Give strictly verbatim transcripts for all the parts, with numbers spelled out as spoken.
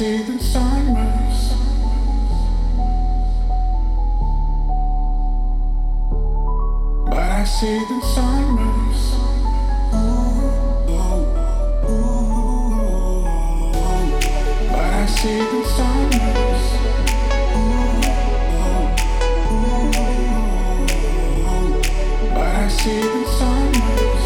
see the sun moves. But I see the sun moves. But I see the sun moves. But I see the sun moves.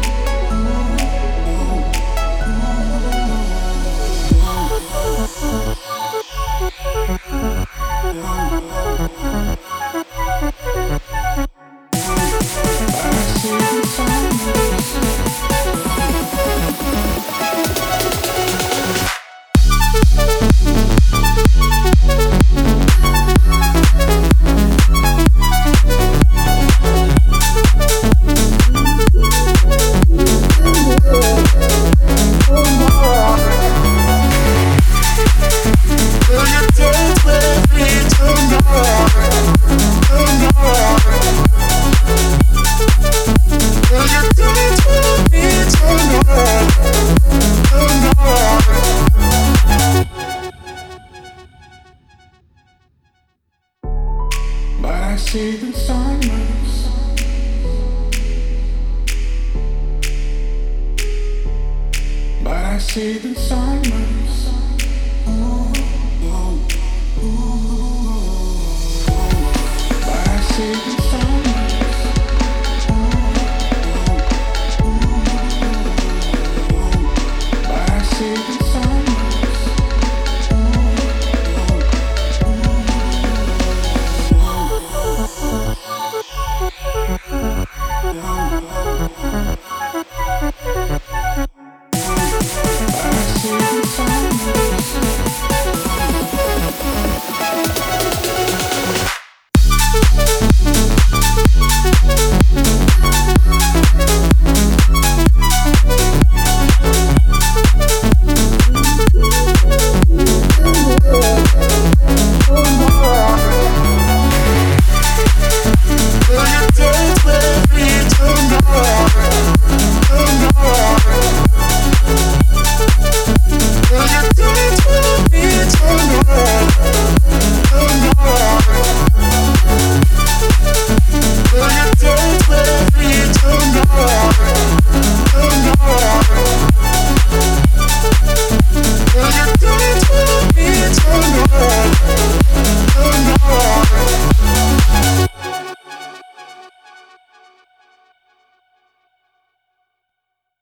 But I see the sun moves. But I see the sun moves.